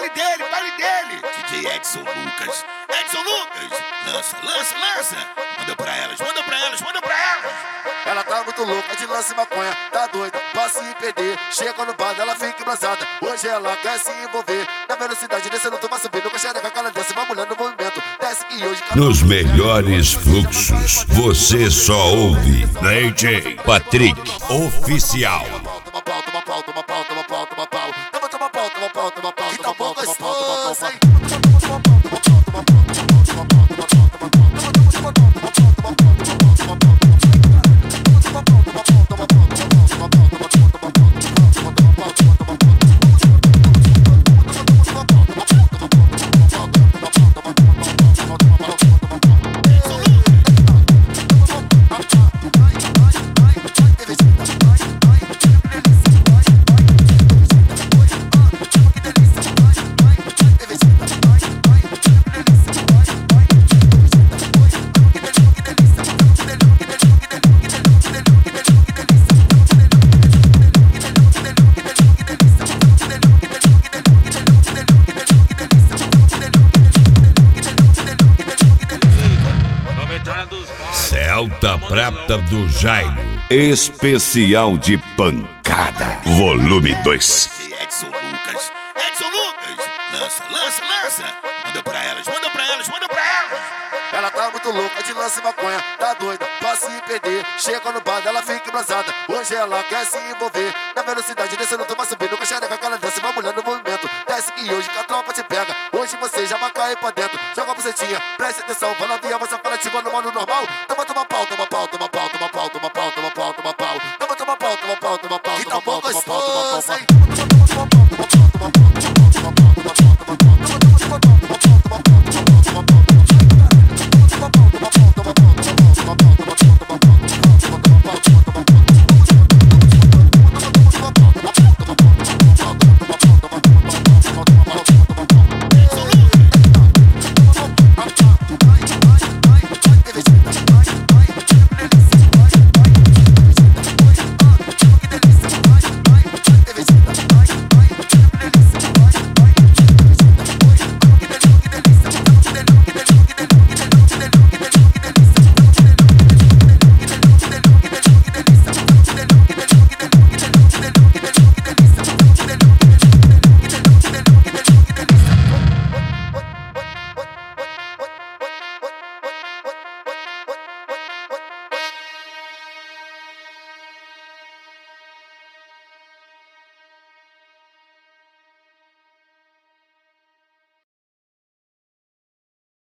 Pare dele. DJ Edson Lucas. Edson Lucas. Lança. Manda pra elas. Ela tá muito louca de lance e maconha, tá doida, pra se perder. Chega no bar, ela fica embrasada. Hoje ela quer se envolver. Na velocidade, descendo, toma subindo. Com a xereca que ela desce, vai mulher no movimento. Desce e hoje... Nos melhores fluxos, você só ouve DJ Patrick Oficial. Toma pau. Que tá bom gostoso, hein? Celta Prata do Jairo, especial de pancada, volume 2. Edson Lucas. Lança. Manda pra elas. Ela tá muito louca de lance e maconha, tá doida, pra se perder. Chega no bar, ela fica embrasada. Hoje ela quer se envolver. Na velocidade, descendo, toma subindo. Com a xereca que ela desce, vai mulher no movimento. Desce que hoje que a tropa te pega. Hoje você já vai cair pra dentro. Joga a bucetinha, preste atenção. Fala via, você fala ativa no modo normal.